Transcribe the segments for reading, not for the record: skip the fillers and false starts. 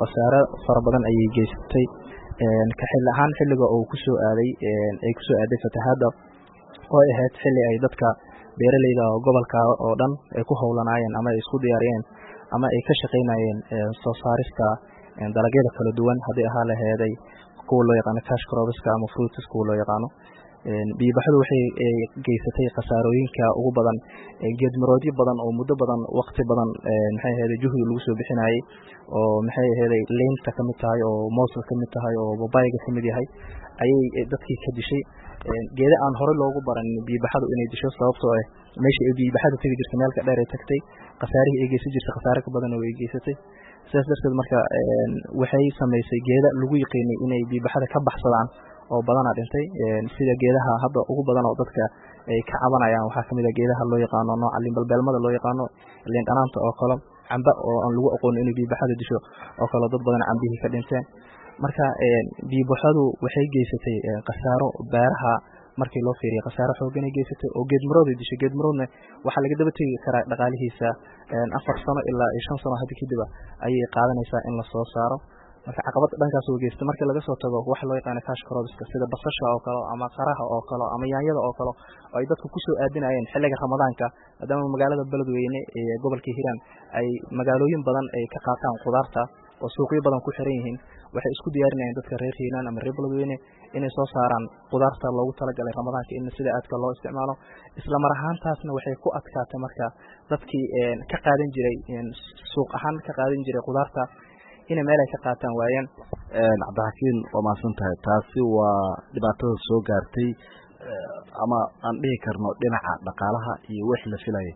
khasaare fara badan ayay geysatay ka xil ahaan xilliga uu ku soo aaday fatahaadda oo ahayd xilli ay dadka beeralayda gobolka oo dhan ay ku howlanaayeen ama ay isku diyaariyeen ama ay ka shaqaynayeen soo saarista dalagyada kala duwan haddii ahaa laheeday kuwa loo yaqaano cash cropska ama fruits kuwa loo yaqaano biibaxdu waxay geysatay khasaarooyinka ugu badan geedmaroodyo badan oo muddo badan waqti badan maxay ahayd juhdi lagu soo bixinayay oo maxay ahayd leenta kamid tahay oo mooska kamid tahay oo babayga kamid yahay ayay dadkii ka dishay geeda aan hore loogu baran biibaxadu inay disho sababtoo ah meeshii ay biibaxadu tagi jirtay meel ka dheer ay tagtay khasaarihii ay geysan jirtay khasaare ka badan oo ay geysatay sidaas darteed marka waxay samaysay geeda lagu yiqiinay inay biibaxada ka baxsadaan oo badanaa dhintay sida geedaha hadda ugu badan oo dadka ay ka cabanayaan waxaa kamid ah geedaha loo yaqaano nooca liinbalbeelmada loo yaqaano liin dhanaanta oo kale camba oo aan lagu aqoon inay biibaxada disho oo kale dad badan cambihii ka dhinteen marka biibaxadu waxay geysatay khasaaro beeraha markii loo fiiriyo khasaaro xooggan ay geysatay oo geedmarood ay dishay geedmaroodna waxaa laga daba tegi karaa dhaqaalihiisa 4 sano ilaa 5 sano hadda kadib ayay qaadanaysaa in la soo saaro marka caqabad dhankaas oo geystay markii laga soo tago waxa loo yaqaan cash cropska sida basasha oo kale ama qaraha oo kale ama yaanyada oo kale oo ay dadku ku soo aadinayeen xilliga Ramadaanka maadaama magaalada Beledweyne ee gobolka Hiiraan ay magaalooyin badan ay ka qaataan khudaarta oo suuqyo badan ku xiran yihiin waxay isku diyaarinayaan dadka reer Hiiraan ama reer Beledweyne inay soo saaraan khudaarta loogu talagalay Ramadaanka in sida aadka loo isticmaalo isla mar ahaantaasna waxay ku adkaatay marka dadkii ka qaadan jiray suuq ahaan ka qaadan jiray khudaarta inay meel ay ka qaataan waayeen Cabdixakiin waa maasantahay taasi waa dhibaatada soo gaartay ama aan dhihi karno dhinaca dhaqaalaha iyo wix la filayay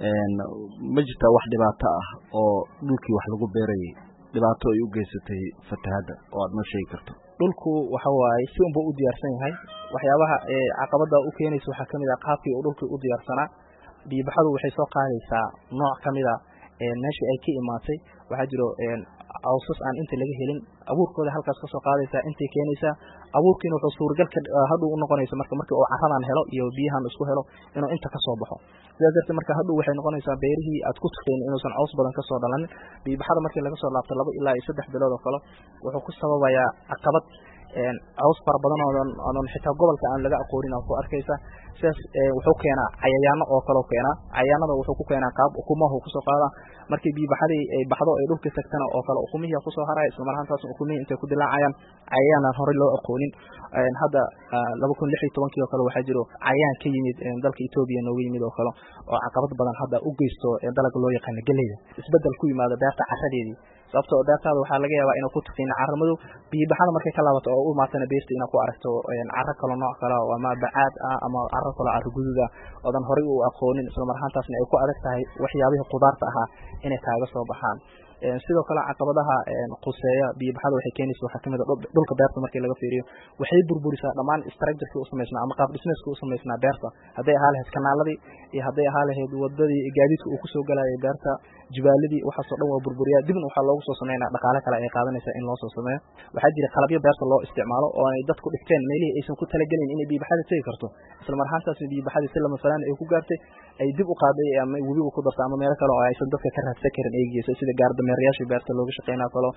ma jirta wax dhibaato ah oo dhulkii wax lagu beerayay dhibaato ay u geysatay fatahaadda oo aad noo sheegi karto dhulku waxa waaye si unba u diyaarsan yahay waxyaabaha caqabada u keenaysa waxaa kamid ah qaabkii uu dhulkii u diyaarsanaa biibaxadu waxay soo qaadaysaa nooc kamid ah meeshii ay ka imaatay waxaa jiro awsas aan inta laga helin abuurkooda halkaas ka soo qaadaysa intay keenaysa abuurkiina wuxuu suuragal ka hadhow u noqonaysa markii uu carradan helo iyo biyahan isku helo inuu inta ka soo baxo sidaas darteed marka hadhow waxay noqonaysaa beerihii aad ku tufeen inuusan caws badan ka soo dhalanin biibaxada markii laga soo laabto 2 ilaa 3 bilood oo kale wuxuu ku sababayaa caqabad caws fara badan oo xitaa gobolka aan laga aqoonin oo ku arkaysa sidaas wuxuu keenaa cayayaano oo kale keenaa cayayaanada wuxuu ku keenaa qaab ukumaha ku soo qaada markii biibaxadii ay baxdo ay dhulka tagtana oo kale ukumihii ku soo haray isla markaantaas ukumihii intay ku dilaacayaan cayayaan hore loo aqoonin hadda 2016 oo kale waxa jiro cayayaan ka yimid dalka Itoobiya nooga yimid oo kale oo caqabad badan hadda u geysto dalka loo yaqaan galeyda isbedel ku yimaada beerta carradeedii sababtoo beertaada waxaa laga yaabaa inuu ku tufin carramadu biibaxada markay ka laabato oo u maatana beerta inay ku aragto carro kale nooc kale oo ama bacaad ah ama carro kale carro guduud ah oo dan hore u aqoonin isla markaantaasna ay ku adag tahay waxyaabihii khudaarta ahaa inay kaaga soo baxaan sidoo kale caqabadaha quseeya biibaxada waxay keenaysaa waxa kamid ah dhulka beerta markii laga fiiriyo waxay burburisaa dhamaan structure-kii u sameysnaa ama qaab dhismeedkii u sameysnaa beerta haday ahaa lahayd kanaaladii iyo haday ahaa lahayd wadadii gaadiidka uu ku soo galayay beerta jibaaladii waxa soo dhan waa burburiyaa dibna waxa loogu soo sameeynaa dhaqaale kale ay qaadanaysaa in loo soo sameeyo waxa jira qalabyo beerta loo isticmaalo oo ay dadku dhigteen meelihii aysan ku talagelin inay biibaxada tagi karto isla markaantaas biibaxada si lama filaan ay ku gaartay ay dib u qaaday ama webiga ku dartay ama meel kale oo aysan dadka ka raadsan karin ay geysay sida gaarda meerayaasha beerta looga shaqeynaa kale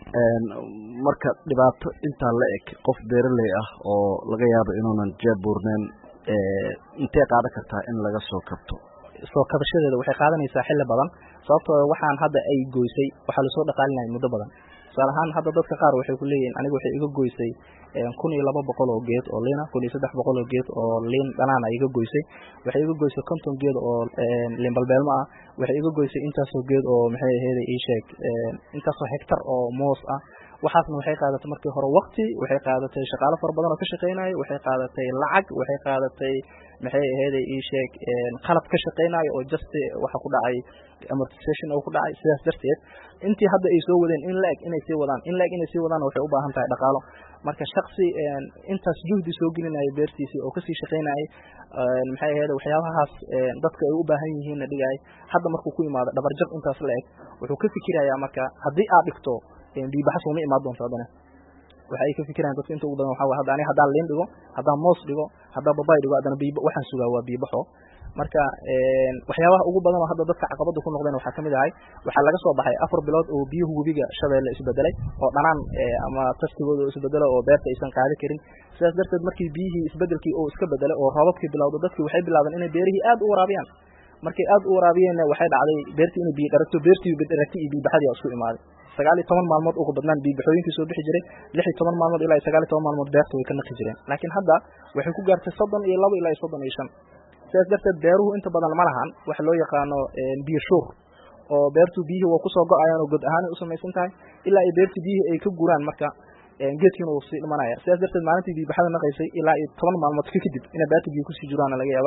marka dhibaato inta la eg qof beeraley ah oo laga yaabo inuunan jaabuurneen intee qaadan kartaa in laga soo kabto soo kabashadeeda waxay qaadanaysaa xilli badan sababtoo waxaan hadda ay goysay waxa la soo dhaqaalinay muddo badan salahan hadda dadka qaar waxay ku leeyihiin aniga waxay iga goysay 1200 oo geed oo liina 1300 oo geed oo liin dhanaan ay iga goysay waxay iga goysay 50 geed oo liin balbeelmo ah waxay iga goysay intaas oo geed oo maxay ahayd ii sheeg intaas oo hektar oo moos ah waxaasna waxay qaadatay markii hore waqti waxay qaadatay shaqaale far badan oo ka shaqeynaayo waxay qaadatay lacag waxay qaadatay maxay ahayd ii sheeg qalab ka shaqeynaayo oo just waxa ku dhacay amortization oo ku dhacay sidaas darteed intii hadda ay soo wadeen in laag inay sii wadaan waxay u baahan tahay dhaqaalo marka shakhsi intaas juhdi soo gelinaya beertiisa oo ka sii shaqeynayay maxay ahayd waxyaabahaas dadka ay u baahan yihiin dhigay hadda markuu ku yimaado dhabarjab intaas la eg wuxuu ka fikirayaa marka haddii aad dhigto biibaxas uma imaan doonto hadana waxay ka fikirayaan dadka inta ugu badan waxa hadda aniga haddaan liin dhigo haddaan moos dhigo haddaan babay dhigo haddana waxaan sugaa waa biibaxo marka waxyaabaha ugu badan oo hadda dadka caqabada ku noqdeen waxa kamid ah waxa laga soo baxay 4 bilood oo biyuhu webiga Shabeelle isbedelay oo dhanaan ama tastigooda isbedelay oo beerta aysan qaadi karin sidaas darteed markii biyihii isbedelkii oo iska bedelay oo roobabkii bilowday dadkii waxay bilaabeen inay beerihii aad u waraabiyaan markay aad u waraabiyeen waxay dhacday beertii inay biyo qarto beertii bedrati iyo baxadii isku imaaday 19 maalmood ugu badnaan biyo baxooyinkii soo bixi jiray 16 maalmood ilaa 19 maalmood beertu way ka naqi jireen laakiin hadda waxay ku gaartay 32 ilaa 35 sidaas darteed beeruhu inta badan ma lahan wax loo yaqaano biyo shuur oo beertu biyuhu waa ku soo go'ayaan oo god ahaan u samaysan tahay ilaa ay beertu biyuhu ay ka guraan marka geedkiina uu sii dhimanaya sidaas darteed maalintii biyo baxada naqaysay ilaa 10 maalmood kadib in beertu biyo ku sii jiraan laga yaabaa